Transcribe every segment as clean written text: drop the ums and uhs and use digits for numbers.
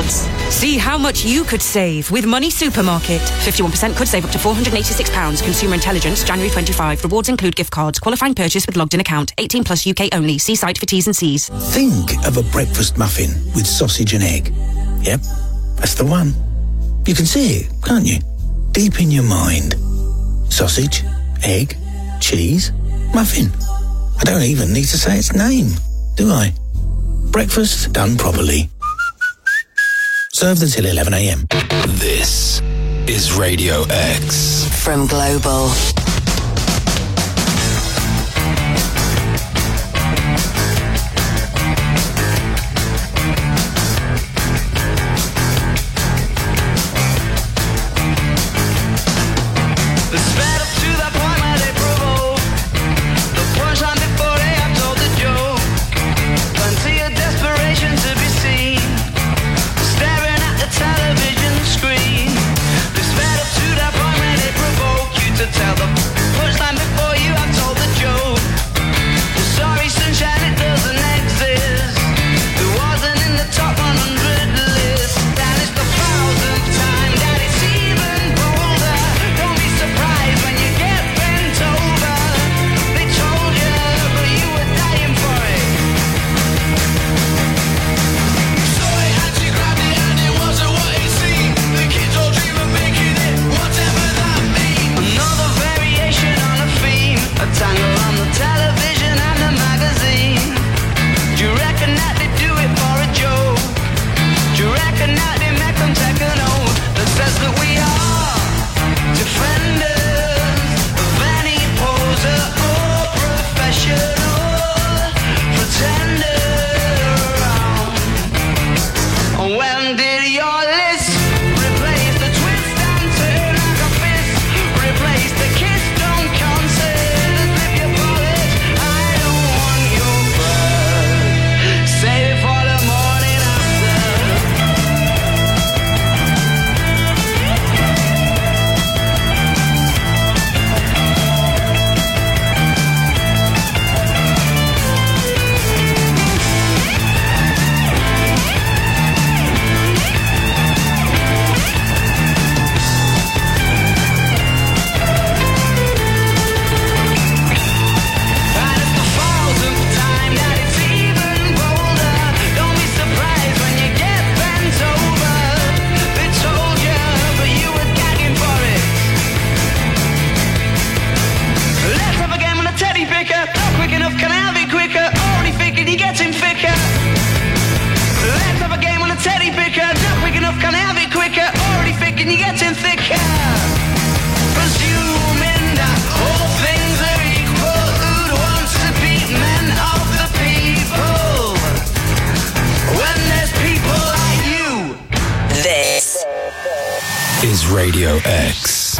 cards. See how much you could save with Money Supermarket. 51% could save up to £486. Consumer Intelligence, January 25. Rewards include gift cards. Qualifying purchase with logged in account. 18 plus UK only. See site for T's and C's. Think of a breakfast muffin with sausage and egg. Yep, that's the one. You can see it, can't you? Deep in your mind. Sausage, egg, cheese, muffin. I don't even need to say its name, do I? Breakfast done properly. Served until 11 a.m. This is Radio X. From Global. Tell the punchline before you have told the joke. Sorry, sunshine, it doesn't exist. It wasn't in the top 100 list. And it's the 1000th time that it's even bolder. Don't be surprised when you get bent over. They told you, but you were dying for it. So it had to grab it and it wasn't what it seemed. The kids all dream of making it, whatever that means. Another variation on a theme, a tangle on the television and the magazine. Do you reckon that they do it for a joke? Do you reckon that they make them take an oath that says that we are defenders of any poser or professional pretender around? When did your list replace the twist and turn like a fist? Replace the kiss, don't concede, flip your polish. I don't want your blood. Save it for the morning after. And it's the 1000th time that it's even bolder. Don't be surprised when you get bent over. They told you, but you were gagging for it. Let's have a game on a teddy picker. Not quick enough, can I have it quicker? Already thinking you're getting thicker. Let's have a game on a teddy picker. Not quick enough, can I have it quicker? Already thinking you're getting thicker. Presuming that all things are equal, who'd want to be men of the people? When there's people like you. This Is Radio X.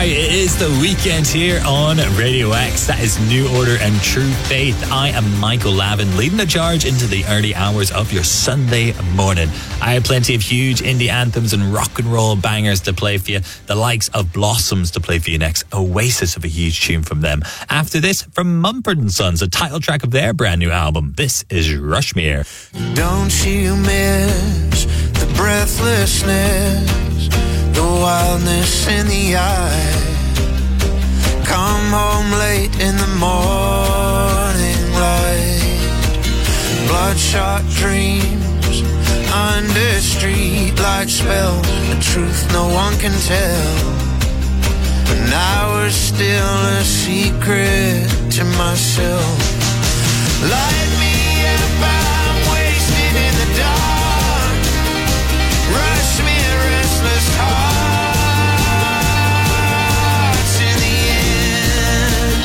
It is the weekend here on Radio X. That is New Order and True Faith. I am Michael Lavin, leading the charge into the early hours of your Sunday morning. I have plenty of huge indie anthems and rock and roll bangers to play for you. The likes of Blossoms to play for you next. Oasis of a huge tune from them. After this, from Mumford & Sons, a title track of their brand new album. This is Rushmere. Don't you miss the breathlessness, the wildness in the eye? Come home late in the morning light, bloodshot dreams under streetlight spell, a truth no one can tell. And I was still a secret to myself. Light me up, I'm wasted in the dark. Rush me a restless heart to the end.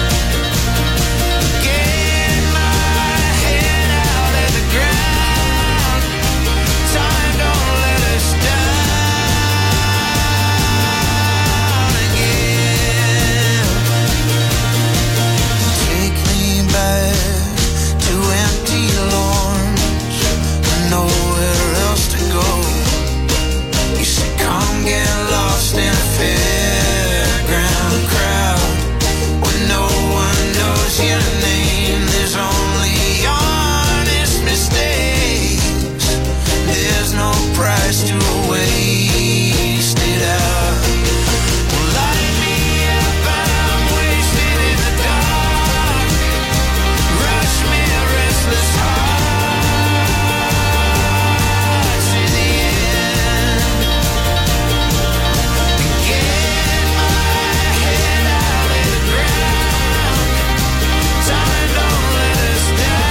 Get my head out of the ground. Time don't let us down again. Take me back to empty lawns, nowhere else to go. You said come get lost in a fairground crowd when no one knows your name. There's only honest mistakes. There's no price to waste it out. Well, light me up, I'm wasted in the dark. Rush me a restless heart to the end. Get my head out of the ground. Time don't let us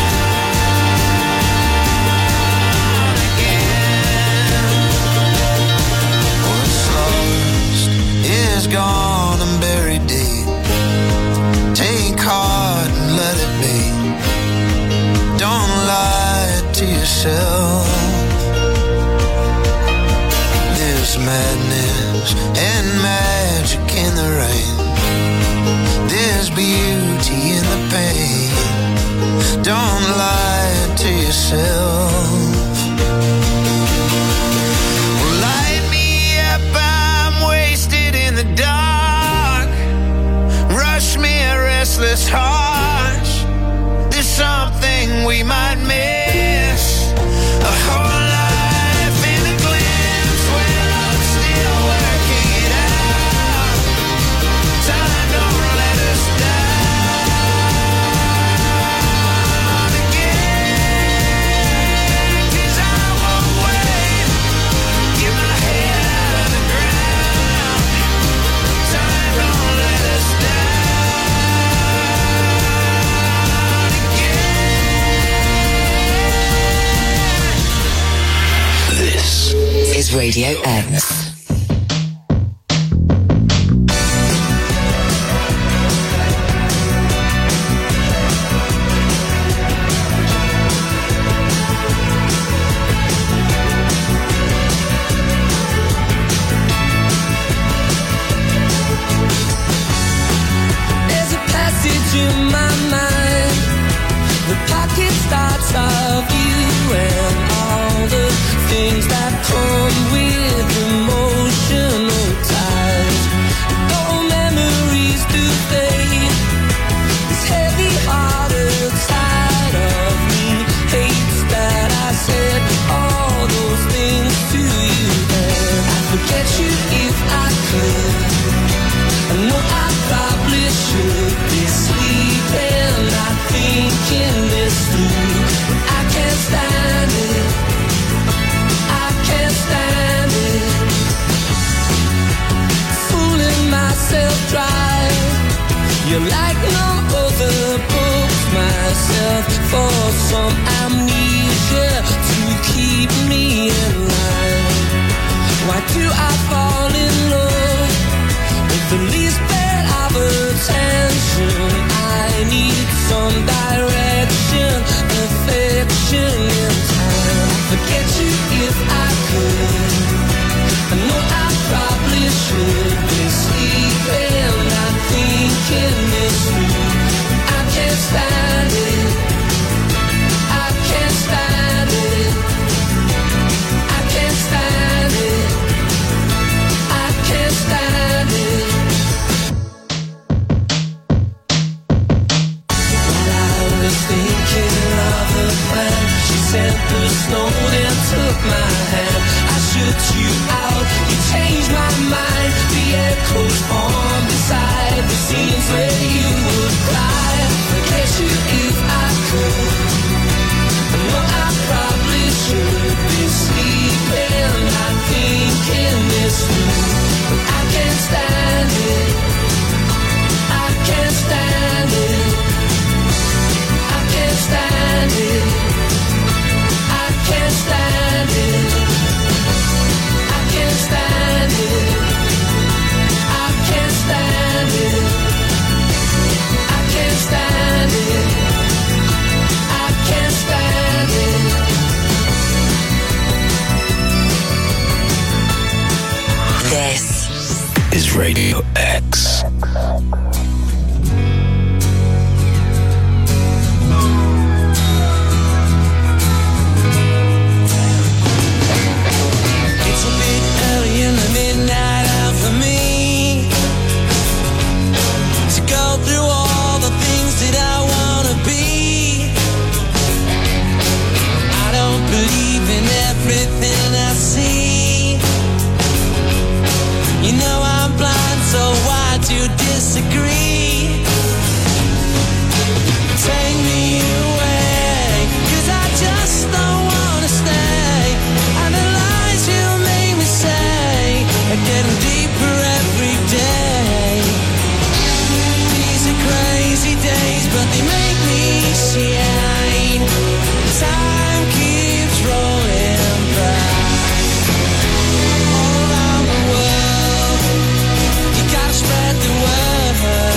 down again. What's lost is gone and buried deep. Take heart and let it be. Don't lie to yourself. There's madness and magic in the rain. There's beauty in the pain. Don't lie to yourself. Well, light me up, I'm wasted in the dark. Rush me a restless heart. There's something we might miss. A whole life in a glimpse when I'm still working it out. Time don't let us down again. 'Cause I won't wait. Get my head out of the ground. Time don't let us down again. This Is Radio X. There's a passage in my mind, the pocket starts of you and all the things that come with emotion. snow, then took my hand. I shut you out, you changed my mind. The echoes formed beside the scenes where you would cry. Forget you if I could. I know I probably should be sleeping, not thinking this through. But I can't stand it. I can't stand it. I can't stand it. I can't stand it. I can't stand it. I can't stand it. I can't stand it. I can't stand it. This is Radio X. It's a bit early in the midnight hour for me to go through all the things that I wanna be. I don't believe in everything I see. You know I'm blind, so why do you disagree? Take me away, 'cause I just don't wanna stay. And the lies you make me say are getting deeper every day. These are crazy days, but they make me shine. Time keeps rolling by. All around the world, you gotta spread the word.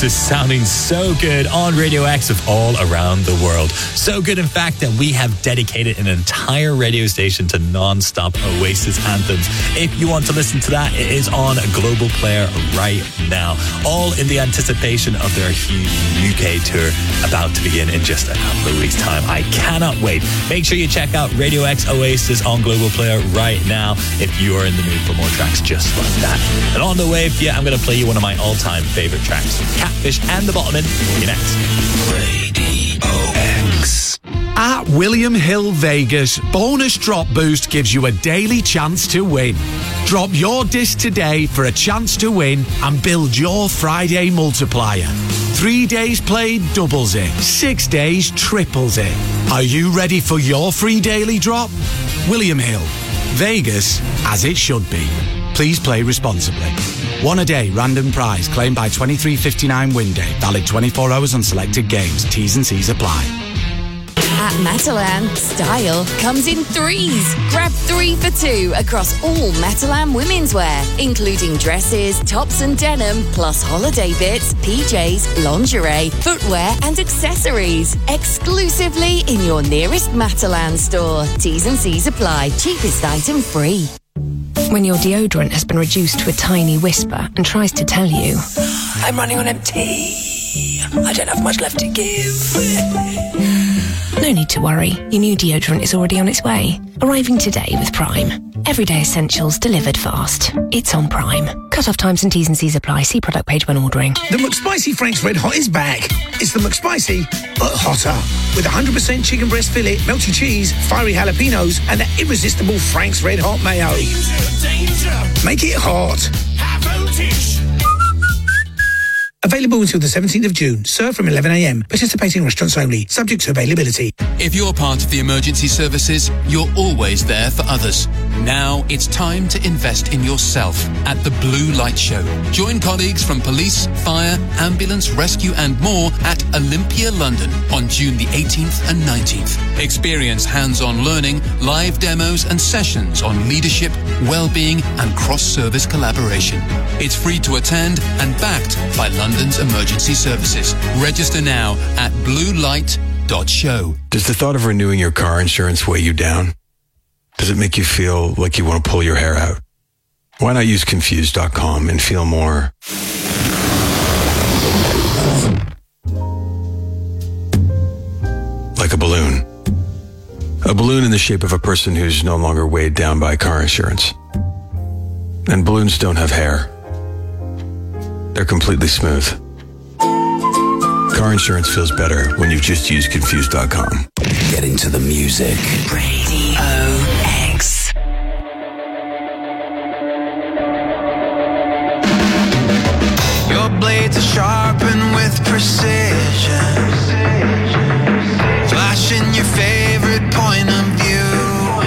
Oasis sounding so good on Radio X of all around the world. So good, in fact, that we have dedicated an entire radio station to non-stop Oasis anthems. If you want to listen to that, it is on Global Player right now. All in the anticipation of their huge UK tour about to begin in just a couple of weeks' time. I cannot wait. Make sure you check out Radio X Oasis on Global Player right now if you are in the mood for more tracks just like that. And on the way, I'm going to play you one of my all-time favourite tracks, Catfish and the Bottlemen, for you next. Radio X. At William Hill Vegas, Bonus Drop Boost gives you a daily chance to win. Drop your disc today for a chance to win and build your Friday multiplier. 3 days played doubles it. 6 days triples it. Are you ready for your free daily drop? William Hill, Vegas, as it should be. Please play responsibly. One a day, random prize, claimed by 23:59 win day. Valid 24 hours on selected games. T's and C's apply. At Metalan, style comes in threes. Grab 3 for 2 across all Metalan women's wear, including dresses, tops and denim, plus holiday bits, PJs, lingerie, footwear and accessories. Exclusively in your nearest Metalan store. T's and C's apply. Cheapest item free. When your deodorant has been reduced to a tiny whisper and tries to tell you, I'm running on empty, I don't have much left to give. No need to worry, your new deodorant is already on its way. Arriving today with Prime. Everyday essentials delivered fast. It's on Prime. Cut-off times and T's and C's apply. See product page when ordering. The McSpicy Frank's Red Hot is back. It's the McSpicy, but hotter. With 100% chicken breast fillet, melty cheese, fiery jalapenos, and that irresistible Frank's Red Hot mayo. Danger. Make it hot. High voltage. Available until the 17th of June. Served from 11 a.m. Participating restaurants only. Subject to availability. If you're part of the emergency services, you're always there for others. Now it's time to invest in yourself at the Blue Light Show. Join colleagues from police, fire, ambulance, rescue and more at Olympia, London on June the 18th and 19th. Experience hands-on learning, live demos and sessions on leadership, well-being and cross-service collaboration. It's free to attend and backed by London's emergency services. Register now at bluelight.show. Does the thought of renewing your car insurance weigh you down? Does it make you feel like you want to pull your hair out? Why not use Confused.com and feel more like a balloon? A balloon in the shape of a person who's no longer weighed down by car insurance. And balloons don't have hair. They're completely smooth. Car insurance feels better when you've just used Confused.com. Get into the music. Radio X. Your blades are sharpened with precision, flashing your favorite point of view.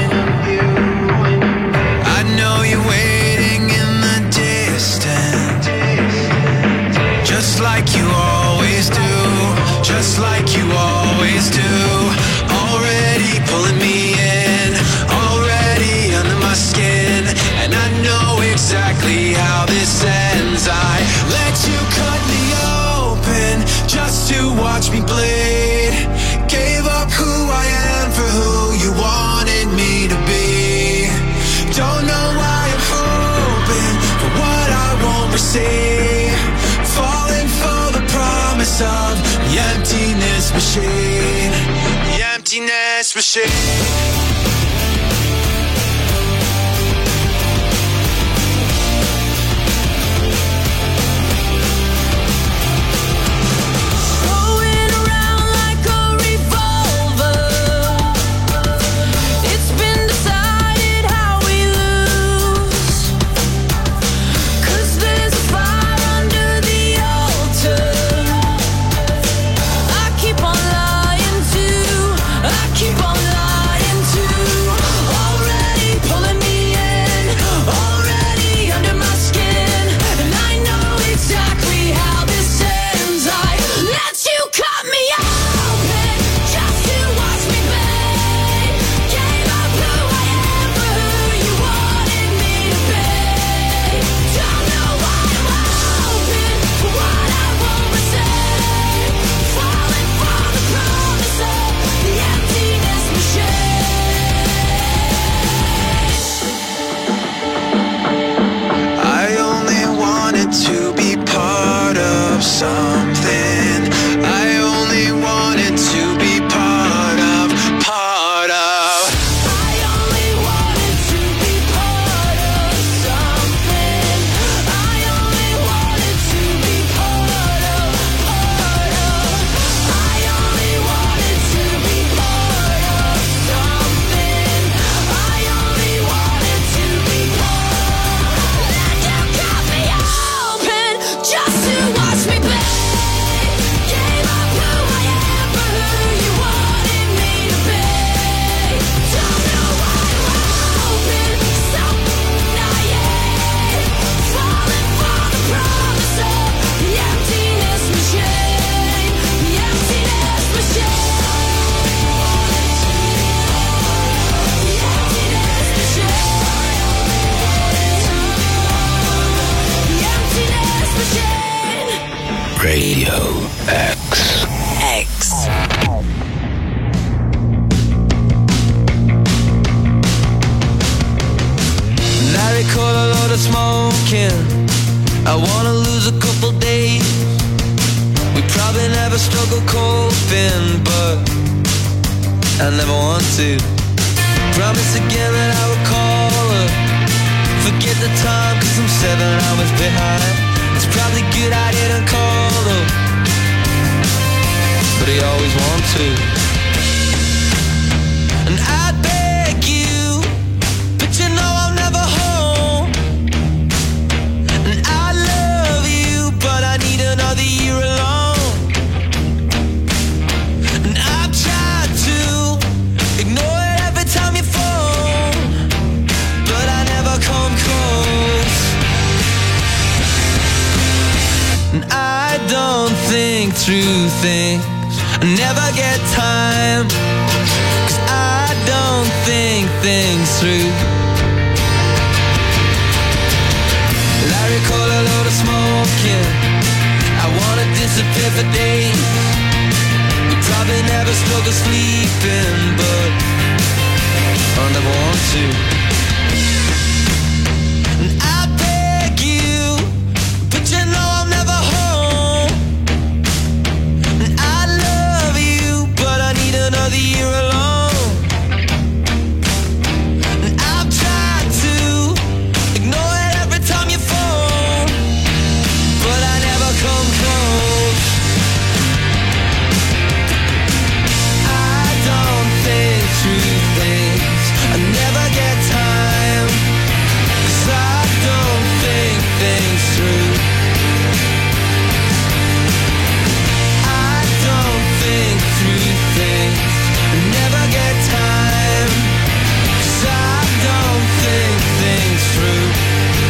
I know you're waiting in the distance, just like you always do, just like you always do. Already pulling me in, already under my skin, and I know exactly how this ends. I let you cut me open just to watch me bleed. Gave up who I am for who you wanted me to be. Don't know why I'm hoping for what I won't receive. Falling for the promise of the emptiness machine. The emptiness machine. Keep on lying to sleeping, but I never want to. Promise again that I would call her. Forget the time, cause I'm 7 hours behind. It's probably good I didn't call her, but I always want to. And I'd beg you, but you know I'm never home. And I love you, but I need another year alone. And I've tried to ignore it every time you phone, but I never come close. And I don't think through things, I never get time, cause I don't think things through. I recall a load of smoking, I wanna disappear for days. We probably never struggle sleeping, but I never want to. And I beg you, but you know I'm never home. And I love you, but I need another year alone. And I've tried to ignore it every time you phone, but I never come close. I don't think through things, I never get time, cause I don't think things through. I don't think through things, I never get time, cause I don't think things through.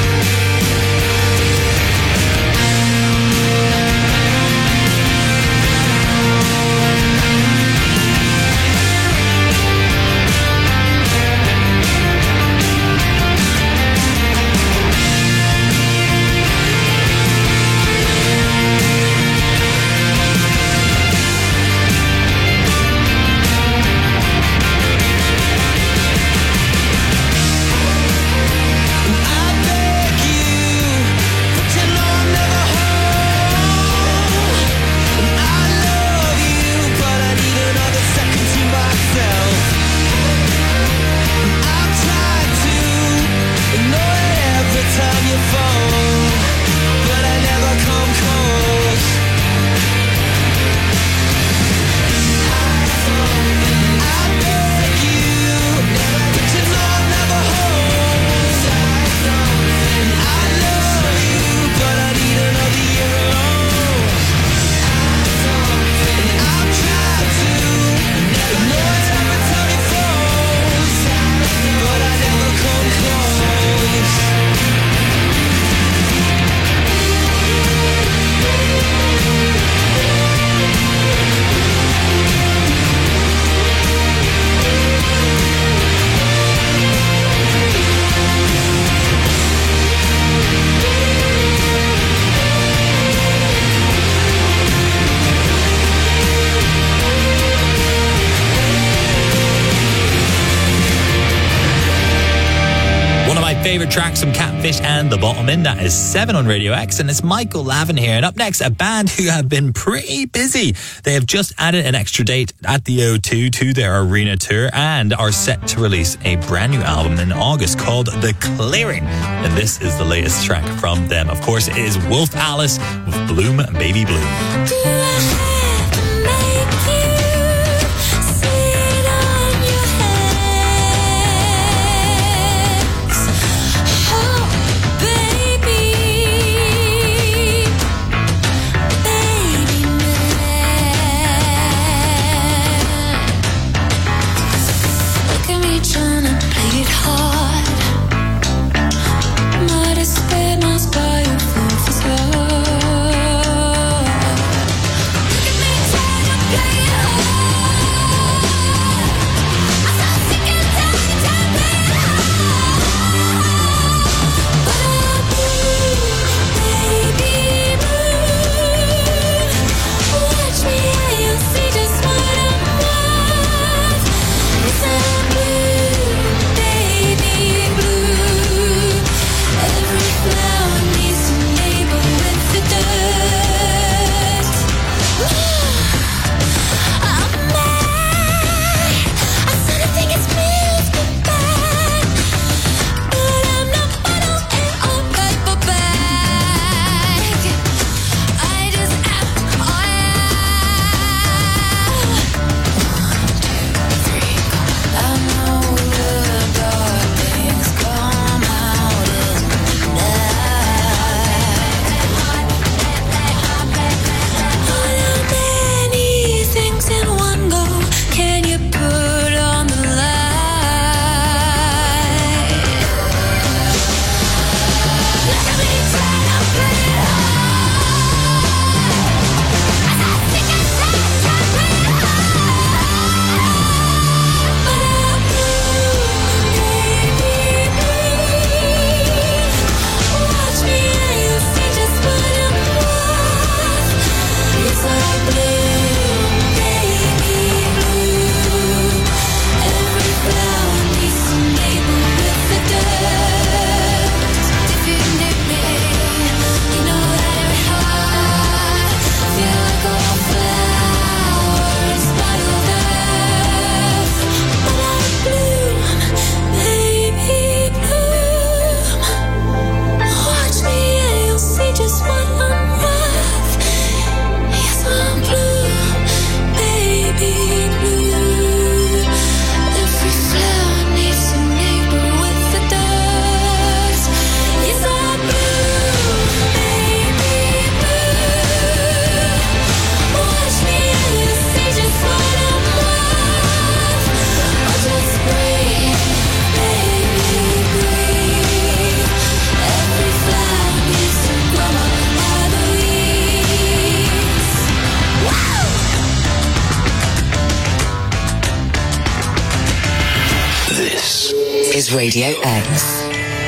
Favourite tracks from Catfish and The Bottom that is 7 on Radio X, and it's Michael Lavin here. And up next, a band who have been pretty busy. They have just added an extra date at the O2 to their arena tour and are set to release a brand new album in August called The Clearing. And this is the latest track from them. Of course, it is Wolf Alice with Bloom Baby Bloom. is Radio X.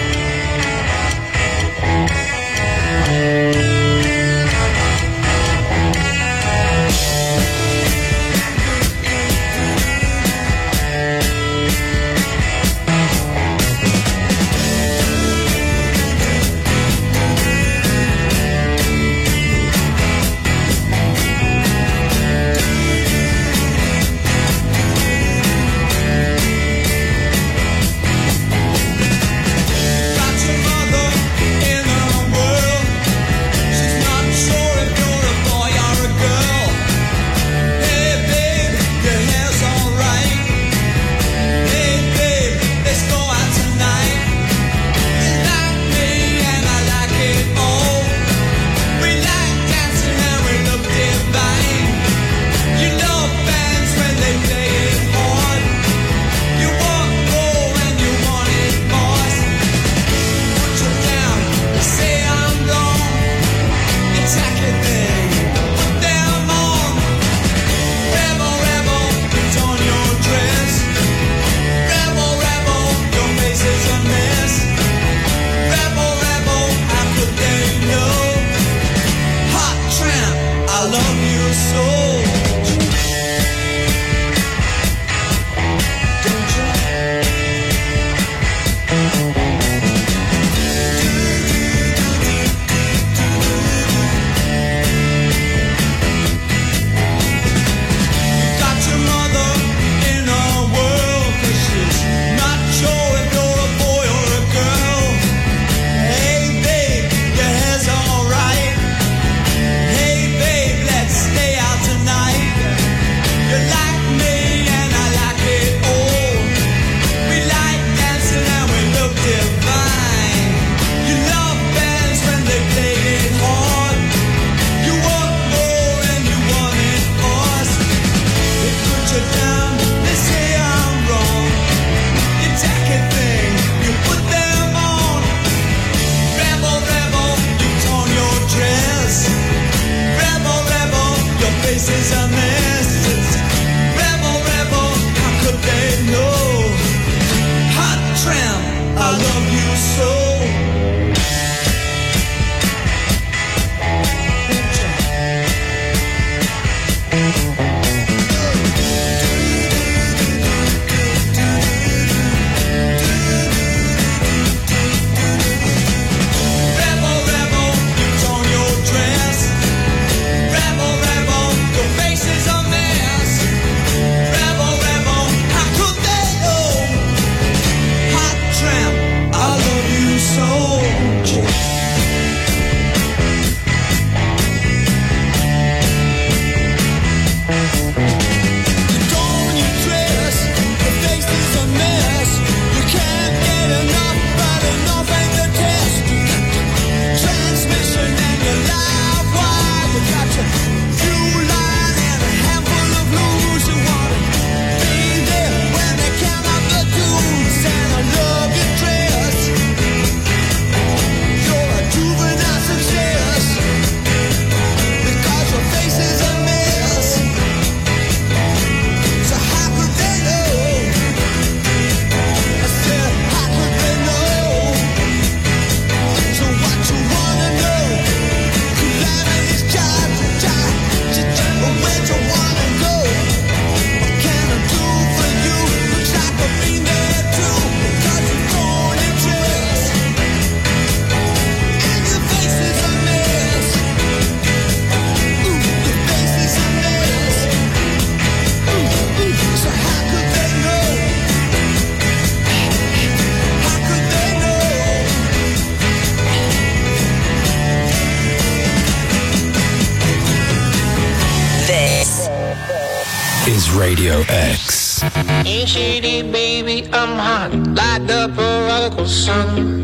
Radio X. Ain't shady, baby, I'm hot, like the prodigal son.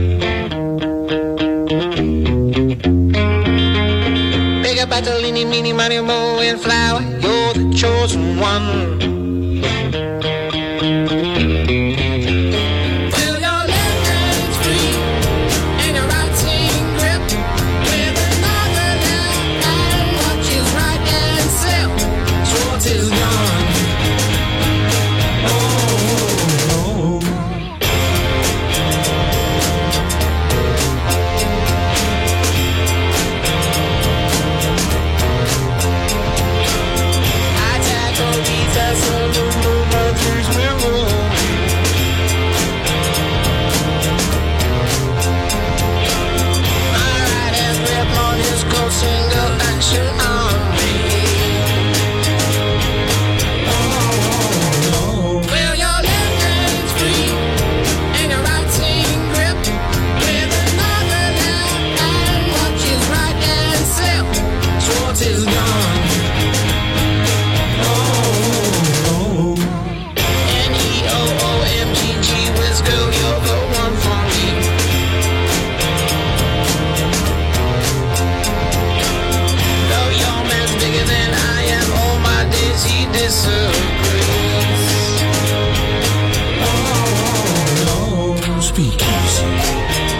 Big up Bartolini, Mini, Money, Mo, and Flower, you're the chosen one. disagrees. Oh, speakeasy.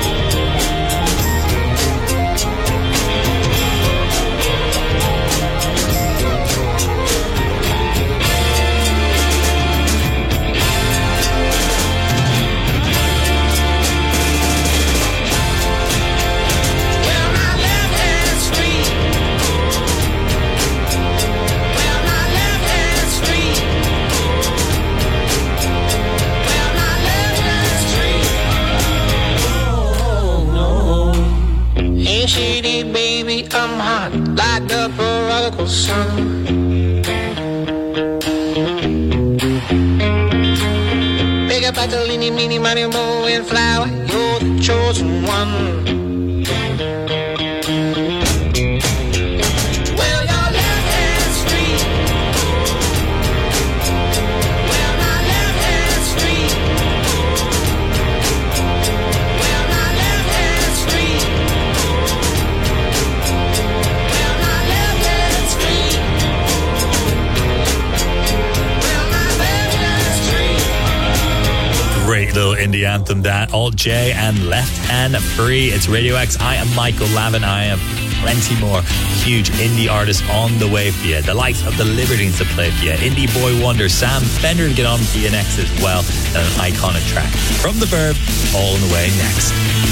Shady baby, I'm hot like the prodigal son. Big up battle, eeny, meeny, miny, moe, and flower, you're the chosen one. Great little indie anthem, that. Alt J and Left Hand Free. It's Radio X. I am Michael Lavin. I have plenty more huge indie artists on the way for you. The likes of the Libertines to play for you. Indie boy wonder Sam Fender to get on PNX as well. And an iconic track from The Verb, all on the way next.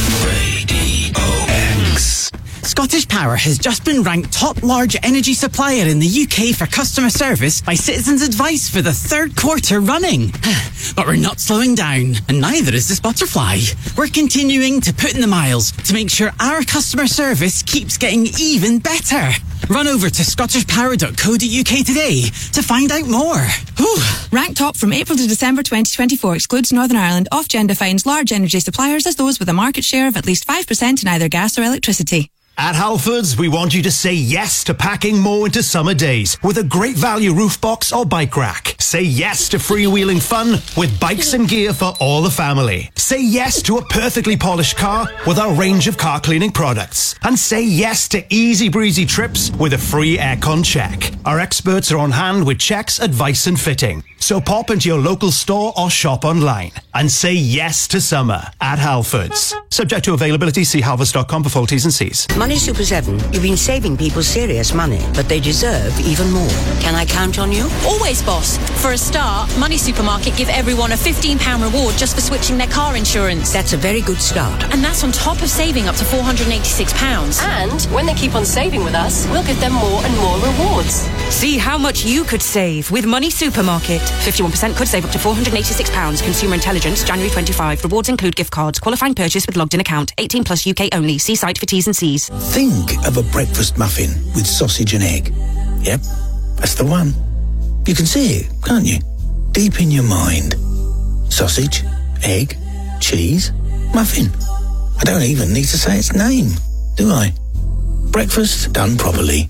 Radio X. Scottish Power has just been ranked top large energy supplier in the UK for customer service by Citizens Advice for the third quarter running. But we're not slowing down, and neither is this butterfly. We're continuing to put in the miles to make sure our customer service keeps getting even better. Run over to scottishpower.co.uk today to find out more. Whew. Ranked top from April to December 2024 excludes Northern Ireland. Ofgem defines large energy suppliers as those with a market share of at least 5% in either gas or electricity. At Halfords, we want you to say yes to packing more into summer days with a great value roof box or bike rack. Say yes to freewheeling fun with bikes and gear for all the family. Say yes to a perfectly polished car with our range of car cleaning products. And say yes to easy breezy trips with a free aircon check. Our experts are on hand with checks, advice and fitting. So pop into your local store or shop online and say yes to summer at Halfords. Subject to availability, see halfords.com for full T's and C's. Money Super 7, you've been saving people serious money, but they deserve even more. Can I count on you? Always, boss. For a start, Money Supermarket give everyone a £15 reward just for switching their car insurance. That's a very good start. And that's on top of saving up to £486. And when they keep on saving with us, we'll give them more and more rewards. See how much you could save with Money Supermarket. 51% could save up to £486. Consumer intelligence, January 25. Rewards include gift cards. Qualifying purchase with logged in account. 18 plus UK only. See site for T's and C's. Think of a breakfast muffin with sausage and egg. Yep, that's the one. You can see it, can't you? Deep in your mind. Sausage, egg, cheese, muffin. I don't even need to say its name, do I? Breakfast done properly.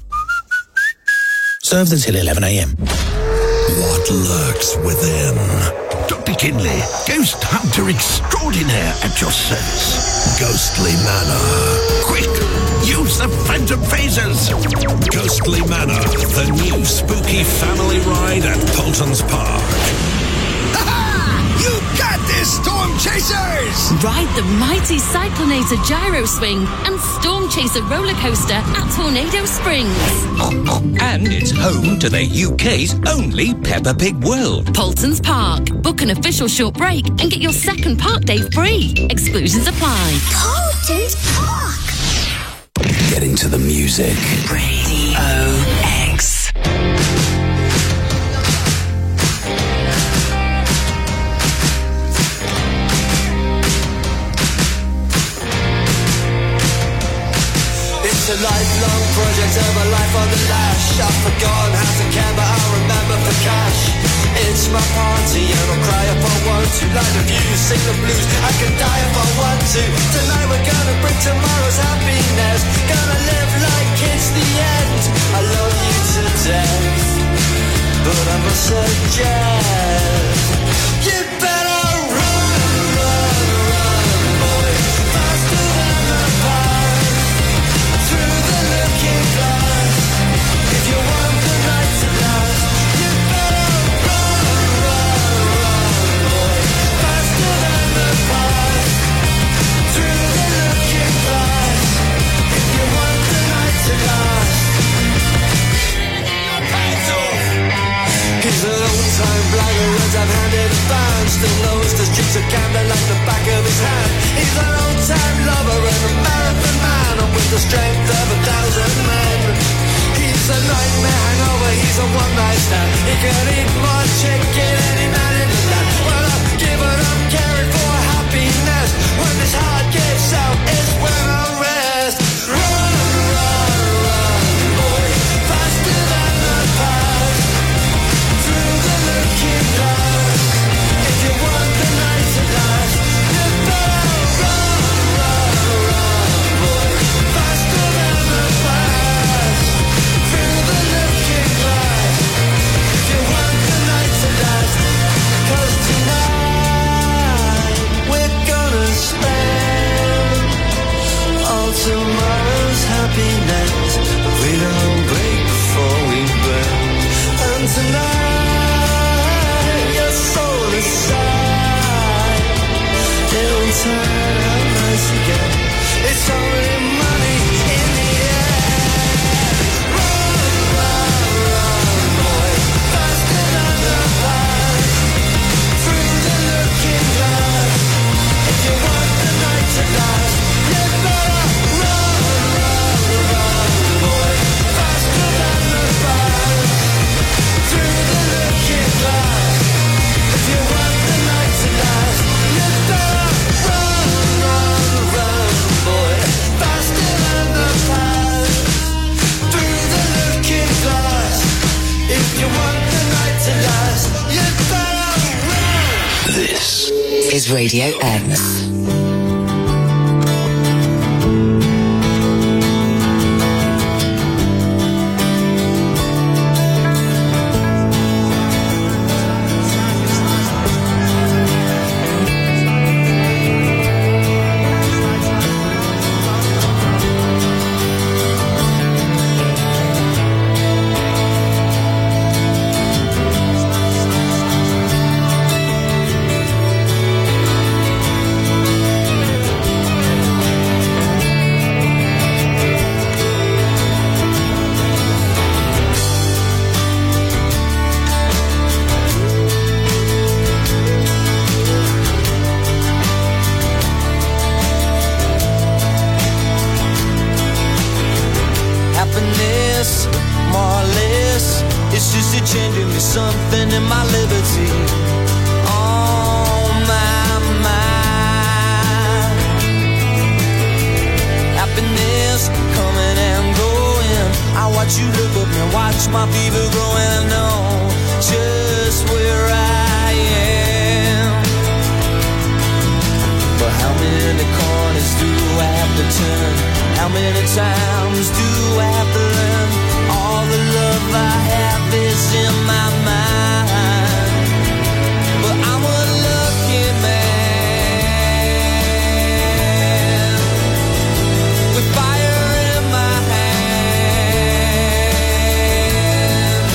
Served until 11 a.m. What lurks within? Dr. Kinley, ghost hunter extraordinaire at your service. Ghostly Manor. Quick, use the phantom phasers. Ghostly Manor, the new spooky family ride at Polton's Park. You got this, Storm Chasers! Ride the mighty Cyclonator Gyro Swing and Storm Chaser roller coaster at Tornado Springs. And it's home to the UK's only Peppa Pig World. Polton's Park. Book an official short break and get your second park day free. Exclusions apply. Polton's Park! Get into the music. Radio X. It's a lifelong project of a life on the lash. I've forgotten how to care, but I'll remember for cash. It's my party and I'll cry if I want to. Light the views, sing the blues, I can die if I want to. Tonight we're gonna bring tomorrow's happiness. Gonna live like it's the end. I love you to death, but I must suggest you better run, run, run, boy, faster than the bus. Through the looking glass, if you want the night to last, you better old-time blagger, words I've handed a fan. Still knows the streets of Camden like the back of his hand. He's an old-time lover and a marathon man, and with the strength of 1,000 men. He's a nightmare hangover, he's a one-night stand. He can eat more chicken than any man in the land. Well, I've given up caring for happiness. When this heart gives out is when I rest. Run, run, run, boy, faster than the past. Through the looking glass. If you want the night to last, you better run, run, run, boy, faster than the past. Through the looking glass. If you want the night to last, 'cause tonight we're gonna spend all tomorrow's happiness. We don't break before we burn. And tonight your soul aside, it'll turn out nice again. It's only money in the air. Run, run, run, boy, faster than the past. Through the looking glass. If you want the night to last, you better run, run, run, boy, faster than the past. Through the looking glass. If you want the night to last, you better run, run, run, boy, faster than the past. Through the looking glass. If you want the night to last, you better run. This is Radio X. Happiness, more or less, it's just a changing me something in my liberty. On my mind. Happiness coming and going. I watch you look at me, watch my fever growing. I know just where I am. But how many corners do I have to turn? How many times do I have to learn? All the love I have is in my mind. But I'm a lucky man with fire in my hands.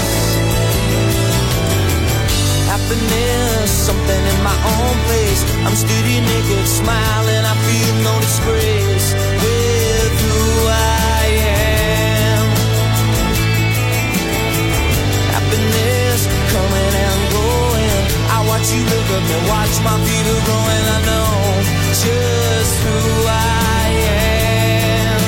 Happiness, something in my own place. I'm steady naked, smiling, I feel no disgrace with who I am. Happiness coming and going. I watch you look at me, watch my fever growing. I know just who I am.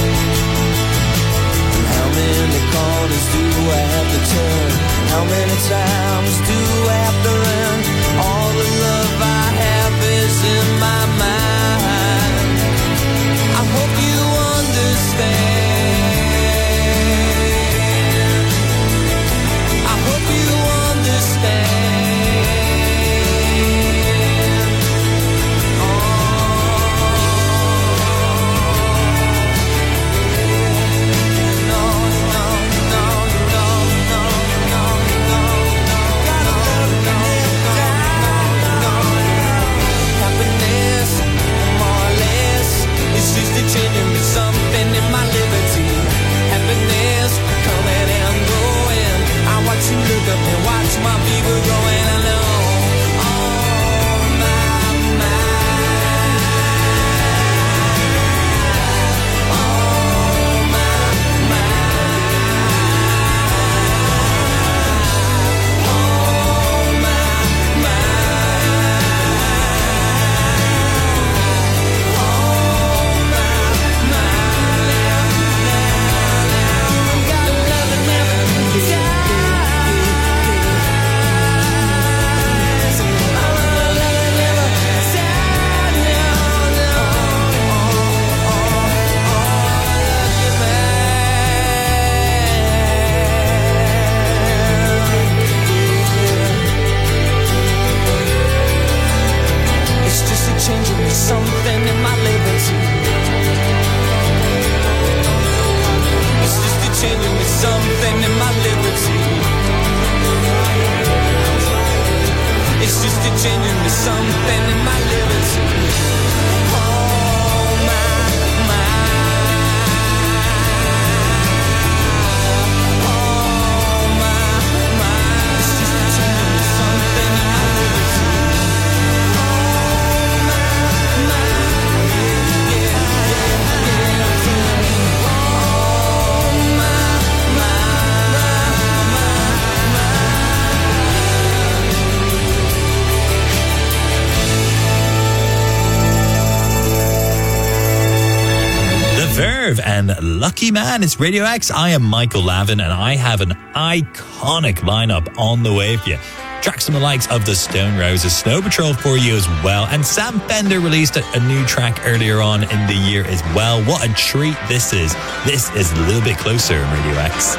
How many corners do I have to turn? How many times do I have to learn? All the love I have is in my mind. I hope you understand. I hope you understand. changing me something in my liberty. Verve and Lucky Man. It's Radio X. I am Michael Lavin and I have an iconic lineup on the way for you. Tracks from the likes of the Stone Roses, Snow Patrol for you as well. And Sam Fender released a new track earlier on in the year as well. What a treat this is. This is A Little Bit Closer on Radio X.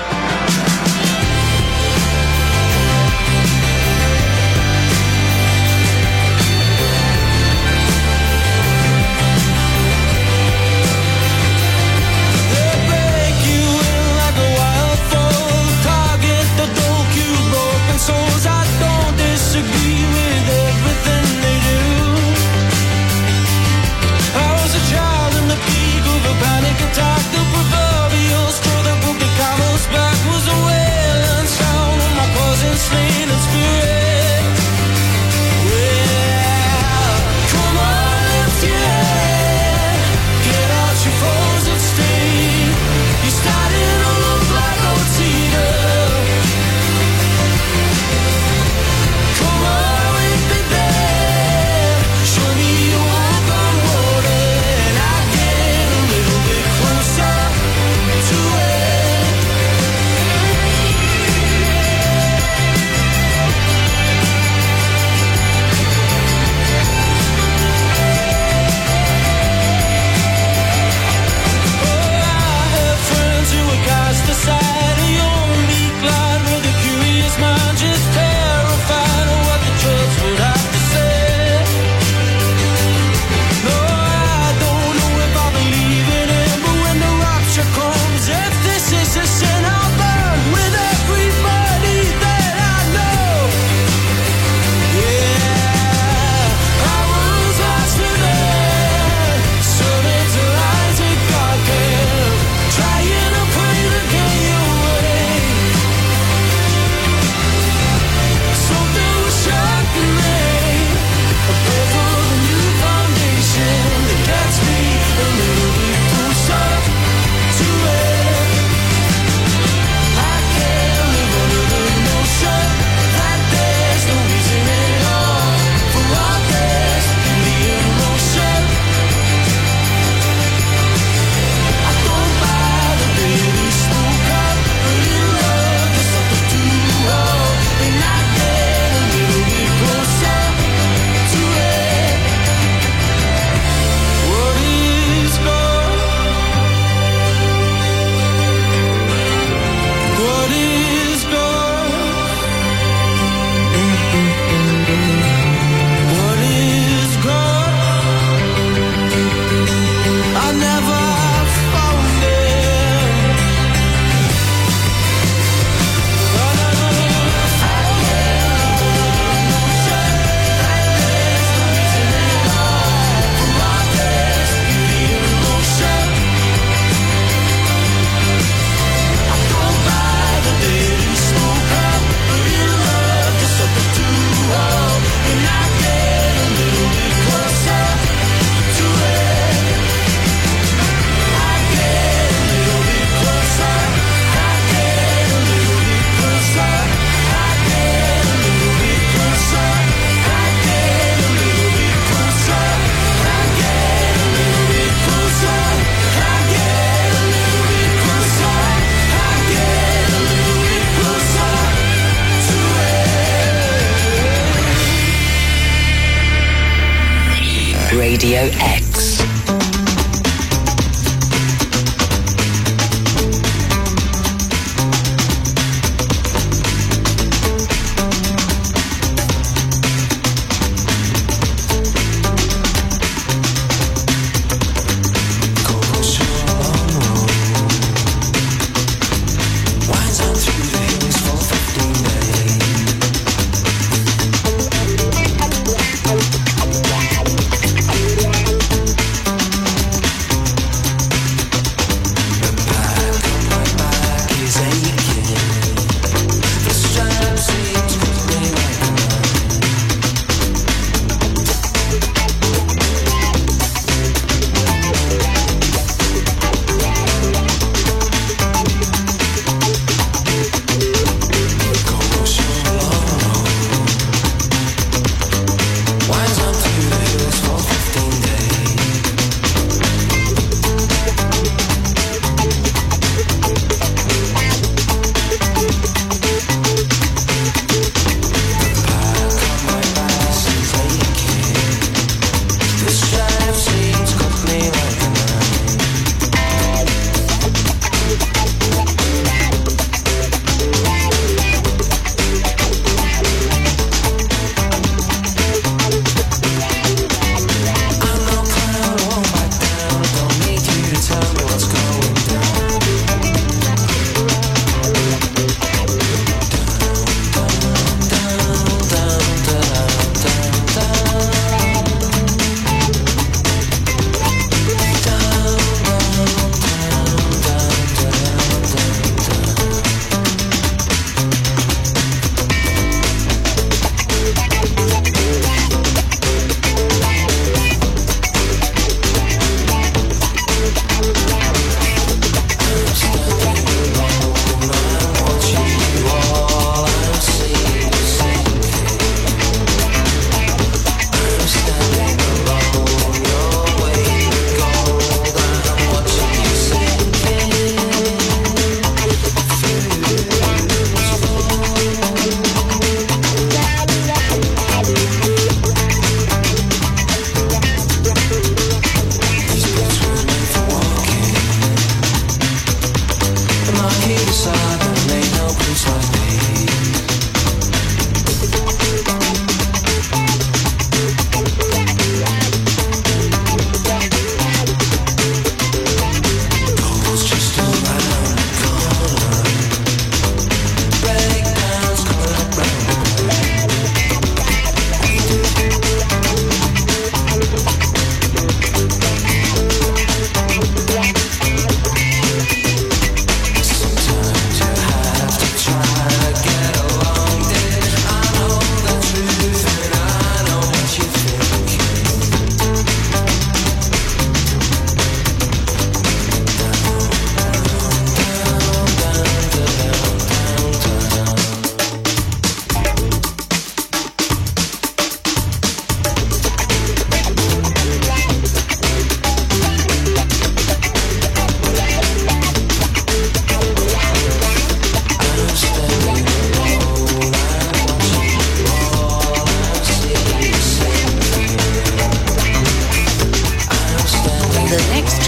Radio X.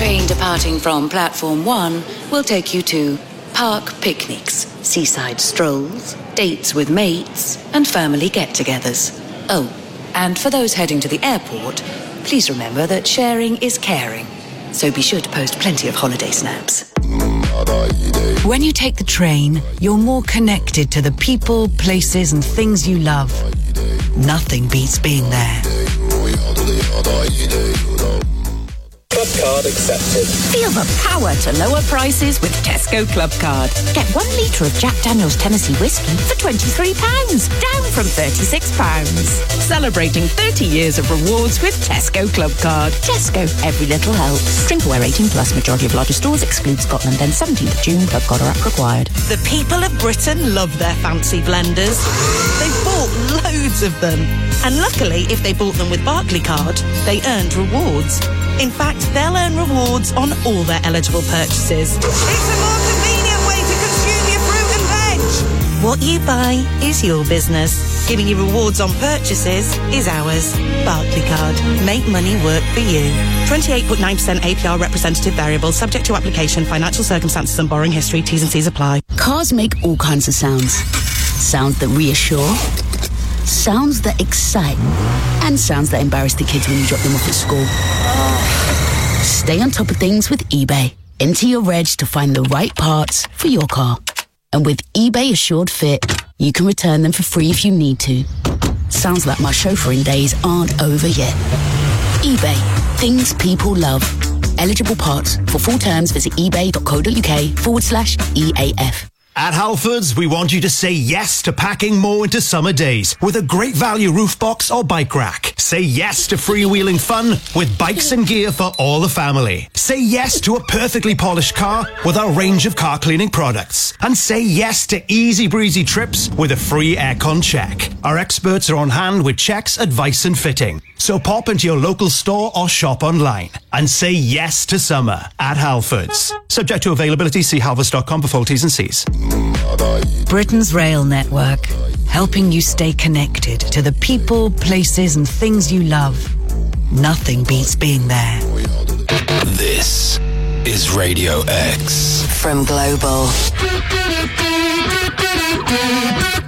train departing from Platform 1 will take you to park picnics, seaside strolls, dates with mates, and family get-togethers. Oh, and for those heading to the airport, please remember that sharing is caring. So be sure to post plenty of holiday snaps. When you take the train, you're more connected to the people, places, and things you love. Nothing beats being there. Club card accepted. Feel the power to lower prices with Tesco Club Card. Get 1 litre of Jack Daniel's Tennessee whiskey for £23, down from £36. Celebrating 30 years of rewards with Tesco Club Card. Tesco, every little helps. Drink aware 18 plus. Majority of larger stores exclude Scotland. Then 17th of June. Club Card or app required. The people of Britain love their fancy blenders. They've bought loads of them. And luckily, if they bought them with Barclaycard, they earned rewards. In fact, they'll earn rewards on all their eligible purchases. It's a more convenient way to consume your fruit and veg. What you buy is your business. Giving you rewards on purchases is ours. Barclaycard. Make money work for you. 28.9% APR representative variable, subject to application, financial circumstances and borrowing history. T's and C's apply. Cars make all kinds of sounds. Sounds that reassure, sounds that excite, and sounds that embarrass the kids when you drop them off at school. Stay on top of things with eBay. Enter your reg to find the right parts for your car. And with eBay Assured Fit, you can return them for free if you need to. Sounds like my chauffeuring days aren't over yet. eBay. Things people love. Eligible parts. For full terms, visit ebay.co.uk/EAF. At Halfords, we want you to say yes to packing more into summer days with a great value roof box or bike rack. Say yes to freewheeling fun with bikes and gear for all the family. Say yes to a perfectly polished car with our range of car cleaning products. And say yes to easy breezy trips with a free aircon check. Our experts are on hand with checks, advice and fitting. So pop into your local store or shop online and say yes to summer at Halfords. Subject to availability, see halfords.com for full T's and C's. Britain's rail network, helping you stay connected to the people, places and things you love. Nothing beats being there. This is Radio X. From Global.